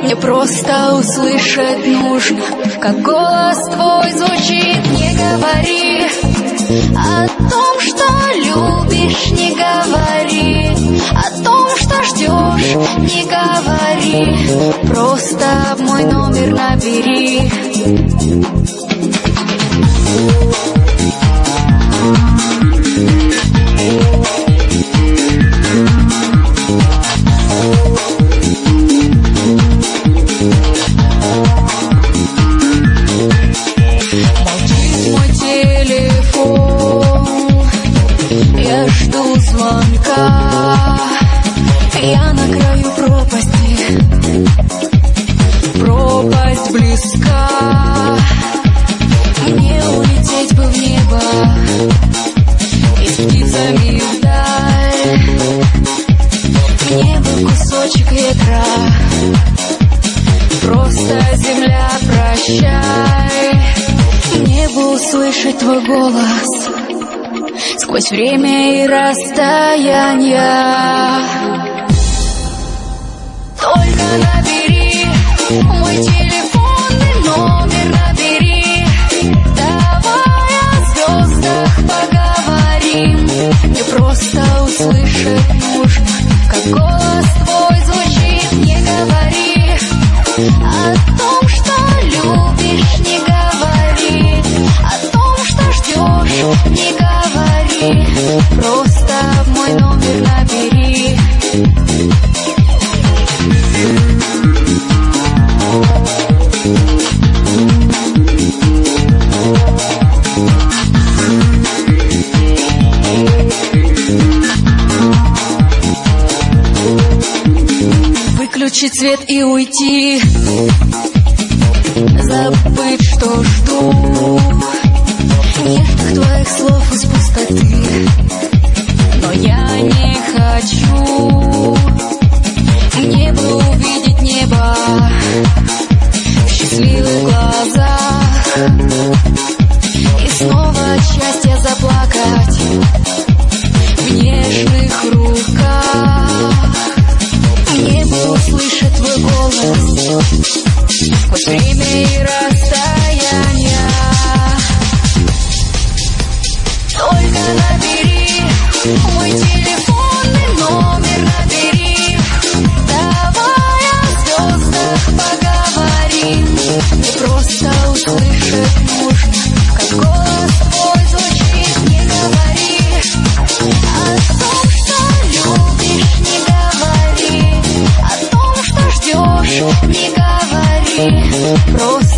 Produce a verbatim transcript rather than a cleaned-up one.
Мне просто услышать нужно, как голос твой звучит. Не говори о том, что любишь, не говори о том, что ждешь, не говори. Просто мой номер набери. Звонка. Я на краю пропасти, пропасть близка. Мне улететь бы в небо и с птицами вдаль. Мне бы кусочек ветра, просто земля, прощай. Мне бы услышать твой голос сквозь время и расстояние. Только набери мой телефонный номер, набери. Давай о звездах поговорим. Мне просто услышать нужно, как голос твой звучит. Не говори о том, что любишь, не говори о том, что ждешь, не говори. Просто мой номер набери. Выключить свет и уйти, забыть, что жду нежных твоих слов из пустоты. Но я не хочу. Мне бы увидеть небо в счастливых глазах и снова от счастья заплакать в нежных руках. Мне бы услышать твой голос сквозь время и расстояние. Только набери мой телефонный номер, набери. Давай о звездах поговорим. Мне просто услышать нужно, как голос твой звучит. Не говори о том, что любишь, не говори о том, что ждешь, не говори. Просто